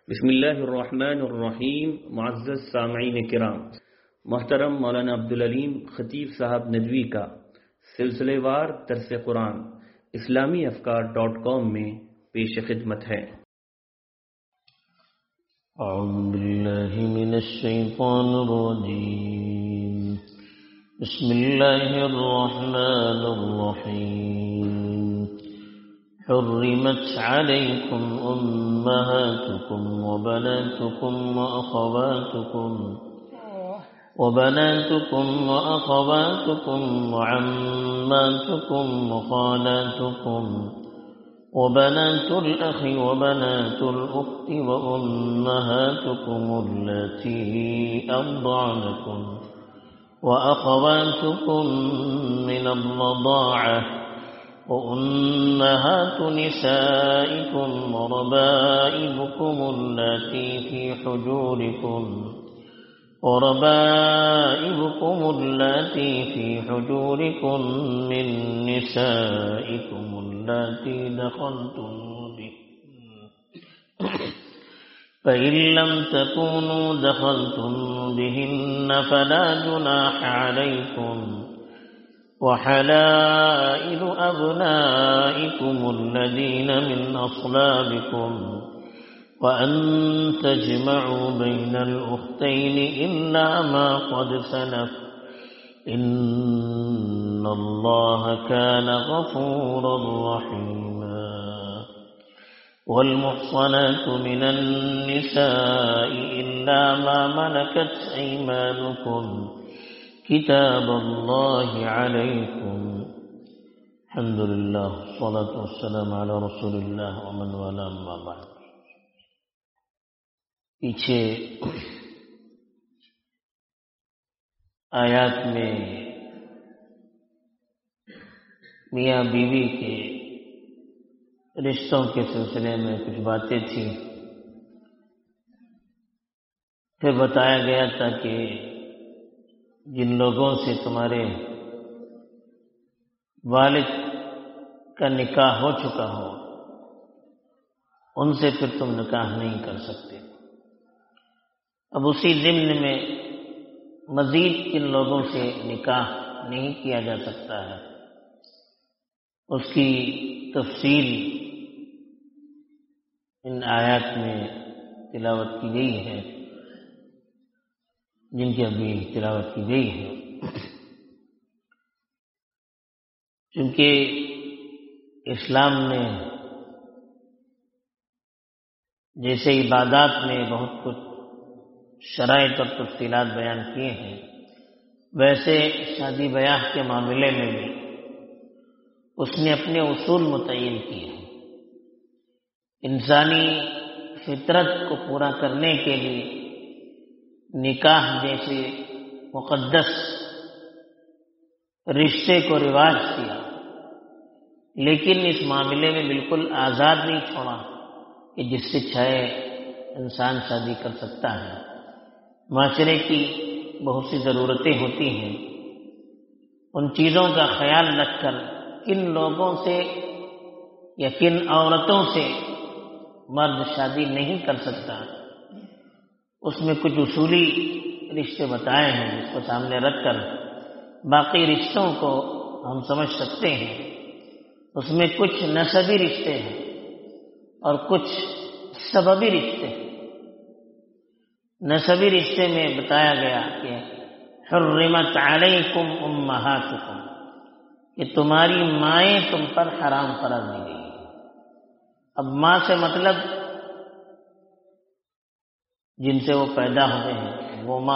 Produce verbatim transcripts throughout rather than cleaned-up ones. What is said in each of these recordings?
بسم اللہ الرحمن الرحیم. معزز سامعین کرام، محترم مولانا عبدالعلیم خطیب صاحب ندوی کا سلسلے وار درس قرآن اسلامی افکار ڈاٹ کام میں پیش خدمت ہے. اعوذ باللہ من الشیطان الرجیم. بسم اللہ الرحمن الرحیم. حرمت علیکم امہاتکم وبناتکم واخواتکم وبناتكم وأخواتكم وعماتكم وخالاتكم وبنات الأخ وبنات الأخت وأمهاتكم اللاتي أرضعنكم وأخواتكم من الرضاعة وأمهات نسائكم وربائبكم اللاتي في حجوركم وربائبكم اللاتي في حجوركم من نسائكم اللاتي دخلتم بهن فإن لم تكونوا دخلتم بهن فلا جناح عليكم وحلائل أبنائكم الذين من أصلابكم وأن تجمعوا بين الأختين إلا ما قد سلف إن الله كان غفورا رحيما. والمحصنات من النساء إلا ما ملكت أيمانكم كتاب الله عليكم. الحمد لله والصلاة والسلام على رسول الله ومن والاه أما بعد. پیچھے آیات میں میاں بیوی کے رشتوں کے سلسلے میں کچھ باتیں تھیں. پھر بتایا گیا تھا کہ جن لوگوں سے تمہارے والد کا نکاح ہو چکا ہو ان سے پھر تم نکاح نہیں کر سکتے. اب اسی ضمن میں مزید کن لوگوں سے نکاح نہیں کیا جا سکتا ہے اس کی تفصیل ان آیات میں تلاوت کی گئی ہے جن کی ابھی تلاوت کی گئی ہے. چونکہ اسلام نے جیسے عبادات میں بہت کچھ شرائط اور تفصیلات بیان کیے ہیں ویسے شادی بیاہ کے معاملے میں بھی اس نے اپنے اصول متعین کیے ہیں. انسانی فطرت کو پورا کرنے کے لیے نکاح جیسے مقدس رشتے کو رواج کیا، لیکن اس معاملے میں بالکل آزاد نہیں چھوڑا کہ جس سے چاہے انسان شادی کر سکتا ہے. معاشرے کی بہت سی ضرورتیں ہوتی ہیں، ان چیزوں کا خیال رکھ کر کن لوگوں سے یا کن عورتوں سے مرد شادی نہیں کر سکتا اس میں کچھ اصولی رشتے بتائے ہیں جس کو سامنے رکھ کر باقی رشتوں کو ہم سمجھ سکتے ہیں. اس میں کچھ نسبی رشتے ہیں اور کچھ سببی رشتے ہیں. نسبی رشتے میں بتایا گیا کہ حرمت علیکم امہاتکم کہ تمہاری مائیں تم پر حرام قرار دی گئی. اب ماں سے مطلب جن سے وہ پیدا ہوئے ہیں وہ ماں،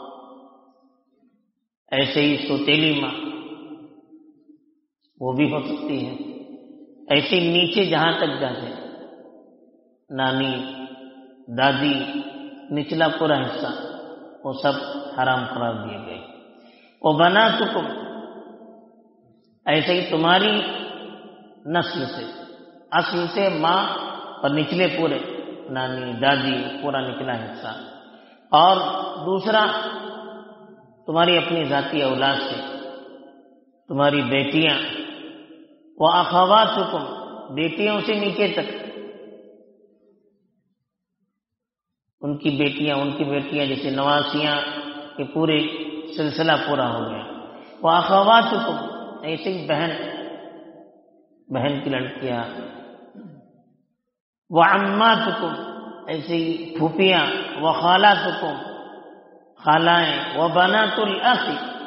ایسے ہی سوتیلی ماں وہ بھی ہو سکتی ہے. ایسے نیچے جہاں تک جاتے نانی دادی نچلا پورا حصہ وہ سب حرام قرار دیے گئے. وہ بناتکم ایسے ہی تمہاری نسل سے اصل سے ماں اور نچلے پورے نانی دادی پورا نکلا حصہ، اور دوسرا تمہاری اپنی ذاتی اولاد سے تمہاری بیٹیاں، وہ اخواتکم بیٹیوں سے نیچے تک ان کی بیٹیاں ان کی بیٹیاں جیسے نواسیاں کے پورے سلسلہ پورا ہو گیا. وَأَخَوَاتُكُمْ ایسے ہی بہن بہن کی لڑکیاں. وَعَمَّاتُكُمْ ایسے ہی پھوپھیاں. وَخَالَاتُكُمْ خالائیں. وَبَنَاتُ الْأَخِ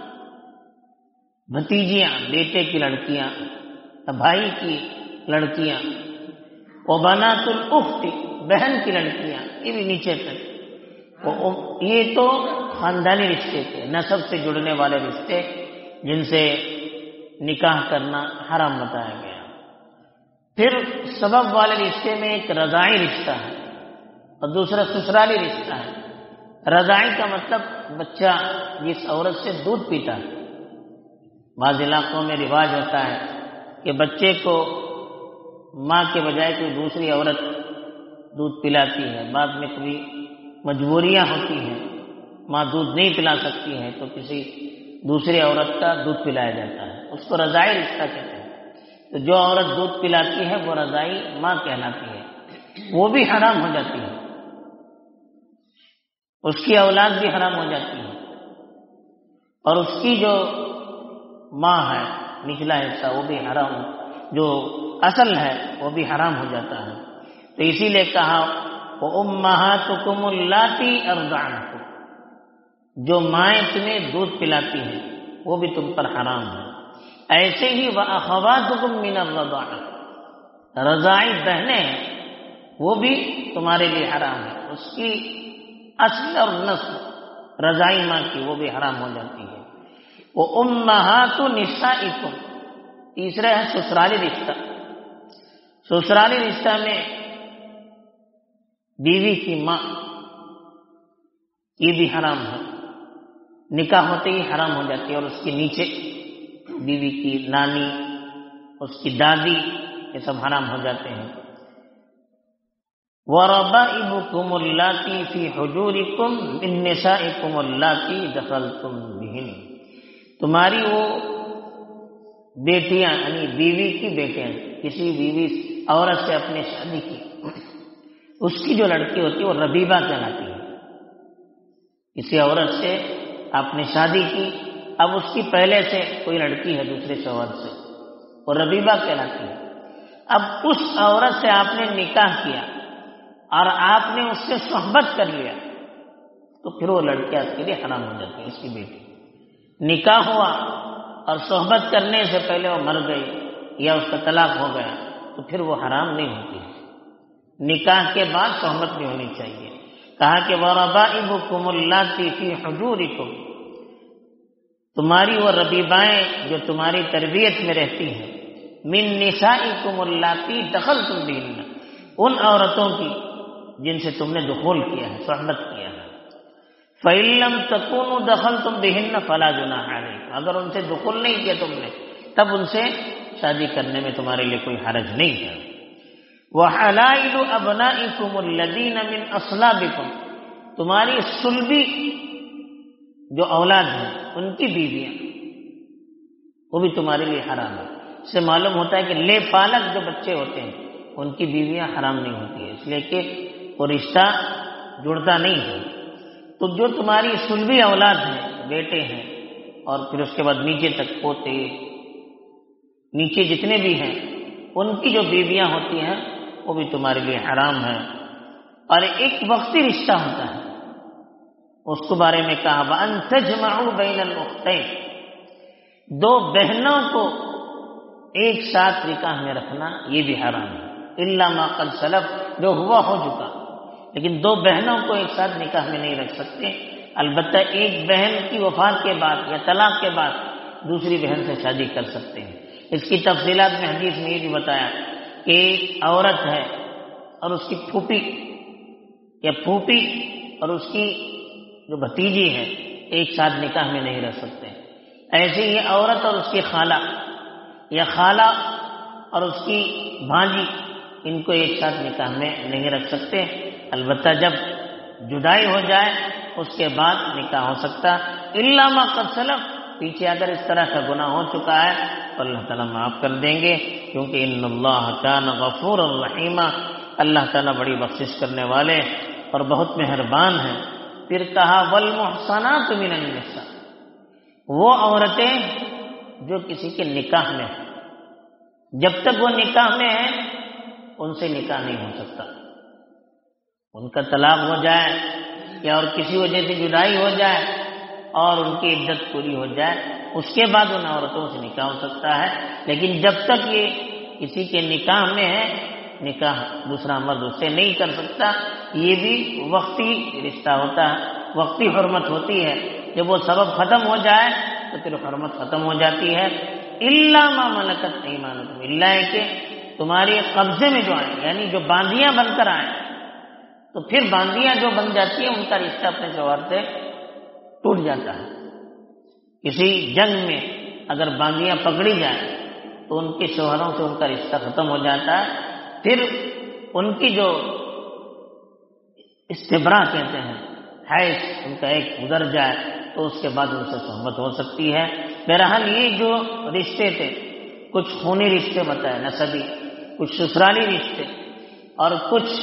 بھتیجیاں بیٹے کی لڑکیاں بھائی کی لڑکیاں. وَبَنَاتُ الْأُخْتِ بہن کی لڑکیاں. یہ بھی نیچے تک. یہ تو خاندانی رشتے تھے، نسب سے جڑنے والے رشتے جن سے نکاح کرنا حرام بتایا گیا. پھر سبب والے رشتے میں ایک رضاعی رشتہ ہے اور دوسرا سسرالی رشتہ ہے. رضاعی کا مطلب بچہ جس عورت سے دودھ پیتا ہے. بعض علاقوں میں رواج ہوتا ہے کہ بچے کو ماں کے بجائے کوئی دوسری عورت دودھ پلاتی ہے. بعد میں کبھی مجبوریاں ہوتی ہیں، ماں دودھ نہیں پلا سکتی ہے تو کسی دوسری عورت کا دودھ پلایا جاتا ہے. اس کو رضاعی رشتہ کہتے ہیں. تو جو عورت دودھ پلاتی ہے وہ رضاعی ماں کہلاتی ہے، وہ بھی حرام ہو جاتی ہے. اس کی اولاد بھی حرام ہو جاتی ہے اور اس کی جو ماں ہے نچلا حصہ وہ بھی حرام، جو اصل ہے وہ بھی حرام ہو جاتا ہے. تو اسی لیے کہا وَأُمَّهَاتُكُمُ اللَّاتِي أَرْضَعْنَكُمْ جو مائیں تمہیں دودھ پلاتی ہیں وہ بھی تم پر حرام ہے. ایسے ہی وَأَخَوَاتُكُمْ مِنَ الرَّضَاعَةِ رضاعی بہنیں ہیں وہ بھی تمہارے لیے حرام ہے. اس کی اصل اور نسل رضاعی ماں کی وہ بھی حرام ہو جاتی ہے. وَأُمَّهَاتُ نِسَائِكُمْ تیسرا ہے سسرالی رشتہ. سسرالی رشتہ میں بیوی کی ماں یہ بھی حرام ہے. نکاح ہوتے ہی حرام ہو جاتی ہے. اور اس کے نیچے بیوی کی نانی، اس کی دادی، یہ سب حرام ہو جاتے ہیں. وَرَبَائِبُكُمُ اللَّاتِي فِي حُجُورِكُمْ مِن نِّسَائِكُمُ اللَّاتِي دَخَلْتُم بِهِنَّ تمہاری وہ بیٹیاں یعنی بیوی کی بیٹیاں کسی بیوی عورت سے اپنے شادی کی اس کی جو لڑکی ہوتی ہے وہ ربیبہ کہلاتی ہے. کسی عورت سے آپ نے شادی کی، اب اس کی پہلے سے کوئی لڑکی ہے دوسرے شوہر سے، وہ ربیبہ کہلاتی ہے. اب اس عورت سے آپ نے نکاح کیا اور آپ نے اس سے صحبت کر لیا تو پھر وہ لڑکی آپ کے لیے حرام ہو جاتی ہے. اس کی بیٹی نکاح ہوا اور صحبت کرنے سے پہلے وہ مر گئی یا اس کا طلاق ہو گیا تو پھر وہ حرام نہیں ہوتی ہے. نکاح کے بعد صحبت بھی ہونی چاہیے. کہا کہ وَرَبَائِبُكُمُ اللَّاتِي فِي حُجُورِكُمْ تمہاری وہ ربیبائیں جو تمہاری تربیت میں رہتی ہیں. مِن نِّسَائِكُمُ اللَّاتِي دَخَلْتُم بِهِنَّ ان عورتوں کی جن سے تم نے دخول کیا ہے، صحبت کیا ہے. فَإِن لَّمْ تَكُونُوا دَخَلْتُم بِهِنَّ فَلَا جُنَاحَ عَلَيْكُمْ اگر ان سے دخول نہیں کیا تم نے تب ان سے شادی کرنے میں تمہارے لیے کوئی حرج نہیں ہے. وَحَلَائِلُ أَبْنَائِكُمُ الَّذِينَ مِنْ أَصْلَابِكُمْ تمہاری صلبی جو اولاد ہیں ان کی بیویاں وہ بھی تمہارے لیے حرام ہے. اس سے معلوم ہوتا ہے کہ لے پالک جو بچے ہوتے ہیں ان کی بیویاں حرام نہیں ہوتی ہے، اس لیے کہ وہ رشتہ جڑتا نہیں ہے. تو جو تمہاری صلبی اولاد ہیں، بیٹے ہیں اور پھر اس کے بعد نیچے تک پوتے، نیچے جتنے بھی ہیں ان کی جو بیویاں ہوتی ہیں وہ بھی تمہارے لیے حرام ہے. اور ایک وقتی رشتہ ہوتا ہے اس کے بارے میں کہا وَأَن تَجْمَعُوا بَيْنَ الْأُخْتَيْنِ دو بہنوں کو ایک ساتھ نکاح میں رکھنا یہ بھی حرام ہے. إِلَّا مَا قَدْ سَلَفَ جو ہوا ہو چکا. لیکن دو بہنوں کو ایک ساتھ نکاح میں نہیں رکھ سکتے. البتہ ایک بہن کی وفات کے بعد یا طلاق کے بعد دوسری بہن سے شادی کر سکتے ہیں. اس کی تفصیلات میں حدیث میں یہ بھی بتایا کہ ایک عورت ہے اور اس کی پھوپھی یا پھوپھی اور اس کی جو بھتیجی ہے ایک ساتھ نکاح میں نہیں رہ سکتے. ایسے ہی عورت اور اس کی خالہ یا خالہ اور اس کی بھانجی ان کو ایک ساتھ نکاح میں نہیں رکھ سکتے. البتہ جب جدائی ہو جائے اس کے بعد نکاح ہو سکتا. الا ما قد سلف پیچھے اگر اس طرح کا گناہ ہو چکا ہے تو اللہ تعالیٰ معاف کر دیں گے کیونکہ ان اللہ کان غفورا رحیما اللہ تعالیٰ بڑی بخشش کرنے والے اور بہت مہربان ہے۔ پھر کہا والمحصنات من النساء، وہ عورتیں جو کسی کے نکاح میں ہیں، جب تک وہ نکاح میں ہیں ان سے نکاح نہیں ہو سکتا، ان کا طلاق ہو جائے یا اور کسی وجہ سے جدائی ہو جائے اور ان کی عدت پوری ہو جائے، اس کے بعد ان عورتوں سے نکاح ہو سکتا ہے، لیکن جب تک یہ کسی کے نکاح میں ہے نکاح دوسرا مرد اس سے نہیں کر سکتا۔ یہ بھی وقتی رشتہ ہوتا ہے، وقتی حرمت ہوتی ہے، جب وہ سبب ختم ہو جائے تو پھر حرمت ختم ہو جاتی ہے۔ الا ما ملکت ایمانکم، الا ہے کہ تمہارے قبضے میں جو آئیں، یعنی جو باندیاں بن کر آئیں، تو پھر باندیاں جو بن جاتی ہیں ان کا رشتہ اپنے شوہر سے ٹوٹ جاتا ہے۔ کسی جنگ میں اگر باندیاں پکڑی جائیں تو ان کے شوہروں سے ان کا رشتہ ختم ہو جاتا ہے، پھر ان کی جو استبراء کہتے ہیں، حیض ان کا ایک گزر جائے تو اس کے بعد ان سے صحبت ہو سکتی ہے۔ بہرحال یہ جو رشتے تھے، کچھ خونی رشتے بتائے نسبی، کچھ سسرالی رشتے، اور کچھ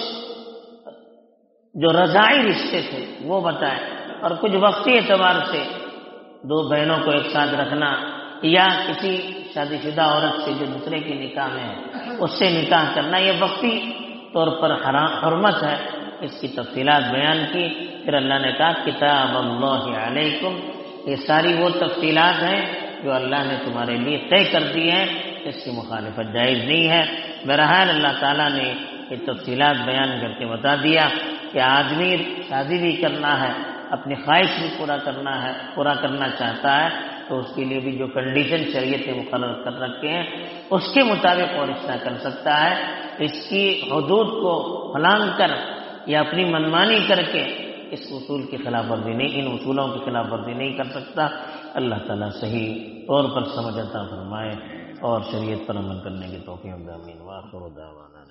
جو رضاعی رشتے تھے وہ بتائے، اور کچھ وقتی اعتبار سے دو بہنوں کو ایک ساتھ رکھنا یا کسی شادی شدہ عورت سے جو دوسرے کے نکاح میں ہے اس سے نکاح کرنا، یہ وقتی طور پر حرام حرمت ہے، اس کی تفصیلات بیان کی۔ پھر اللہ نے کہا کتاب اللہ علیکم، یہ ساری وہ تفصیلات ہیں جو اللہ نے تمہارے لیے طے کر دی ہیں، اس کی مخالفت جائز نہیں ہے۔ بہرحال اللہ تعالیٰ نے یہ تفصیلات بیان کر کے بتا دیا کہ آدمی شادی بھی کرنا ہے، اپنی خواہش بھی پورا کرنا ہے، پورا کرنا چاہتا ہے تو اس کے لیے بھی جو کنڈیشن شریعت نے مقرر کر رکھے ہیں اس کے مطابق وہ رشتہ کر سکتا ہے۔ اس کی حدود کو پھلانگ کر یا اپنی منمانی کر کے اس اصول کی خلاف ورزی نہیں، ان اصولوں کی خلاف ورزی نہیں کر سکتا۔ اللہ تعالیٰ صحیح طور پر سمجھ عطا فرمائے اور شریعت پر عمل کرنے کی توفیق دے، آمین۔ وآخر دعوانا